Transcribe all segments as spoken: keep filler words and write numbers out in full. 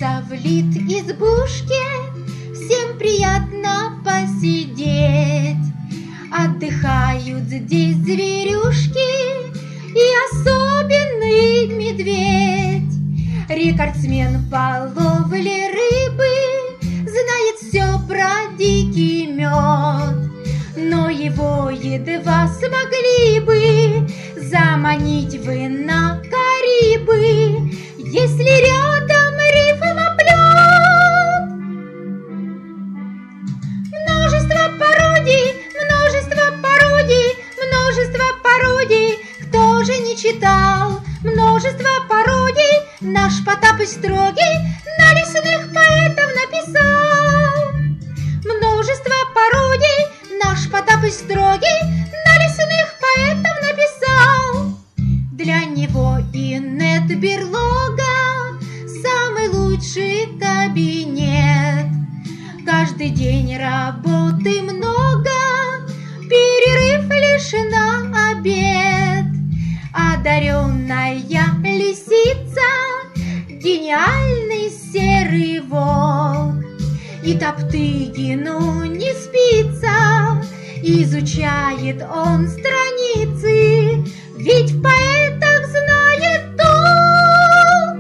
Томится в лит избушке, всем приятно посидеть. Отдыхают здесь зверюшки и особенный медведь. Рекордсмен по ловле рыбы знает все про дикий мед, но его едва смогли бы заманить вы на Карибы, если рядом рифмоплет. Множество пародий, множество пародий, множество пародий, кто же не читал? Множество пародий наш Потапыч строгий на лесных поэтов написал. Множество пародий наш Потапыч строгий на лесных поэтов написал. Для него инет-берлога самый лучший кабинет. Каждый день работы много, перерыв лишь на обед. Одаренная лисица, гениальный серый волк, и Топтыгину не спится, изучает он страницы, ведь в поэтах знает толк.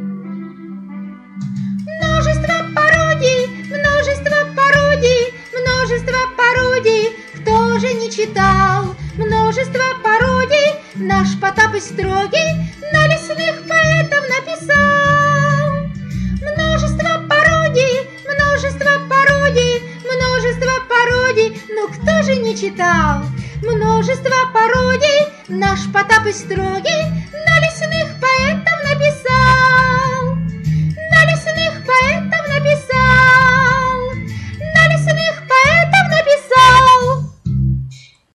Множество пародий, множество пародий, множество пародий, кто же не читал? Множество пародий наш Потапыч строгий на лесных поэтов написал. Множество пародий, множество пародий, множество пародий, ну кто же не читал? Множество пародий наш Потапыч строгий на лесных поэтов